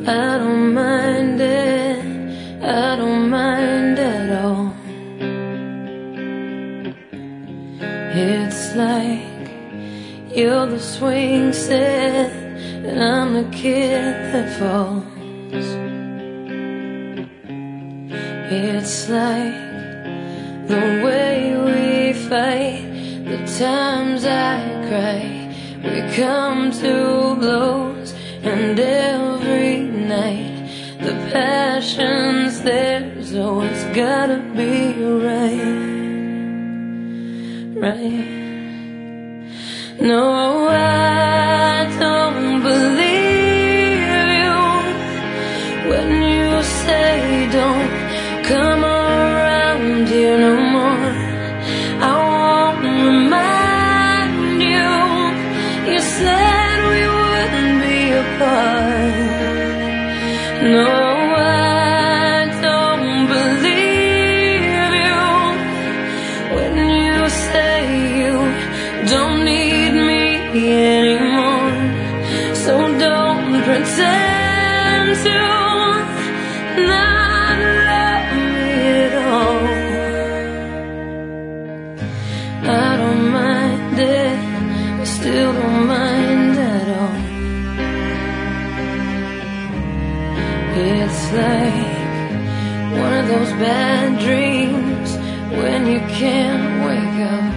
I don't mind it, I don't mind at all. It's like you're the swing set and I'm the kid that falls. It's like the way we fight, the times I cry, we come to blows, and every night the passion's there, so it's gotta be right, right? No, I don't believe you when you say don't come around here no more. I won't remind you, you said we wouldn't be apart. No, I don't believe you when you say you don't need me anymore. So don't pretend to not love me at all. I don't mind it, I still don't mind at all. It's like one of those bad dreams when you can't wake up.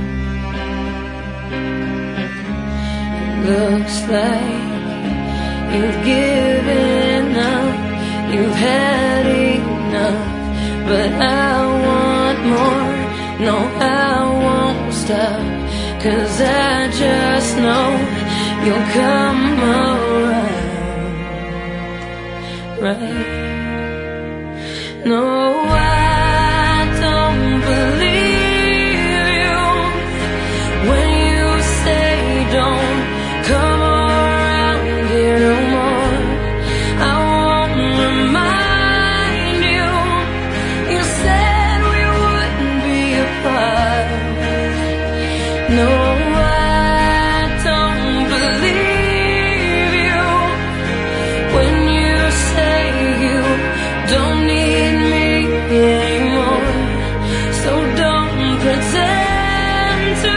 It looks like you've given up, you've had enough, but I want more. No, I won't stop, 'cause I just know you'll come around, right? No, I don't believe you when you say don't come around here no more. I won't remind you, you said we wouldn't be apart. No, I don't believe you when you say you don't need me anymore. So don't pretend to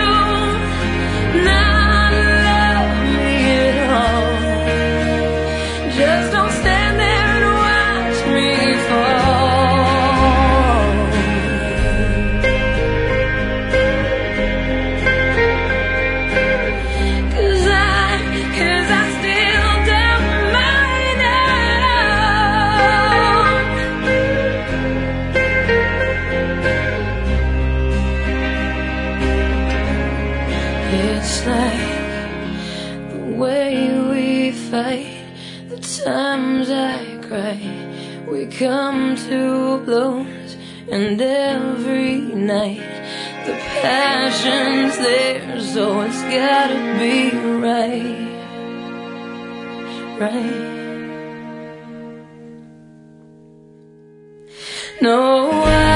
not love me at all. Just don't stand there and watch me fall. 'Cause I still don't mind at all. It's like the way we fight, the times I cry, we come to blows, and every night the passion's there, so it's gotta be right, right? No,